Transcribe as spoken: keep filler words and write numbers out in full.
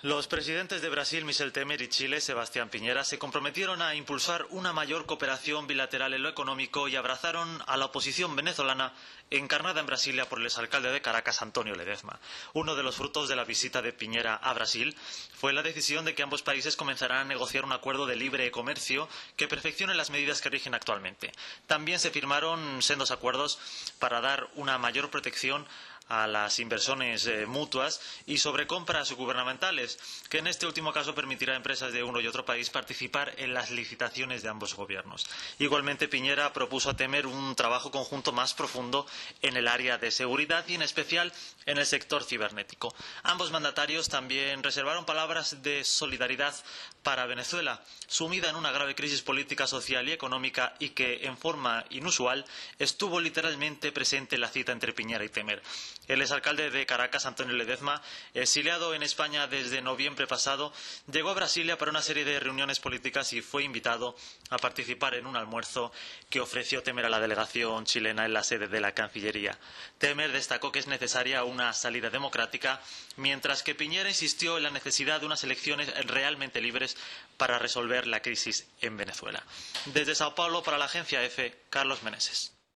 Los presidentes de Brasil, Michel Temer, y Chile, Sebastián Piñera, se comprometieron a impulsar una mayor cooperación bilateral en lo económico y abrazaron a la oposición venezolana encarnada en Brasilia por el exalcalde de Caracas, Antonio Ledezma. Uno de los frutos de la visita de Piñera a Brasil fue la decisión de que ambos países comenzarán a negociar un acuerdo de libre comercio que perfeccione las medidas que rigen actualmente. También se firmaron sendos acuerdos para dar una mayor protección a las inversiones eh, mutuas y sobre compras gubernamentales, que en este último caso permitirá a empresas de uno y otro país participar en las licitaciones de ambos gobiernos. Igualmente, Piñera propuso a Temer un trabajo conjunto más profundo en el área de seguridad y en especial en el sector cibernético. Ambos mandatarios también reservaron palabras de solidaridad para Venezuela, sumida en una grave crisis política, social y económica, y que, en forma inusual, estuvo literalmente presente en la cita entre Piñera y Temer. El exalcalde de Caracas, Antonio Ledezma, exiliado en España desde noviembre pasado, llegó a Brasilia para una serie de reuniones políticas y fue invitado a participar en un almuerzo que ofreció Temer a la delegación chilena en la sede de la Cancillería. Temer destacó que es necesaria una salida democrática, mientras que Piñera insistió en la necesidad de unas elecciones realmente libres para resolver la crisis en Venezuela. Desde Sao Paulo, para la agencia EFE, Carlos Meneses.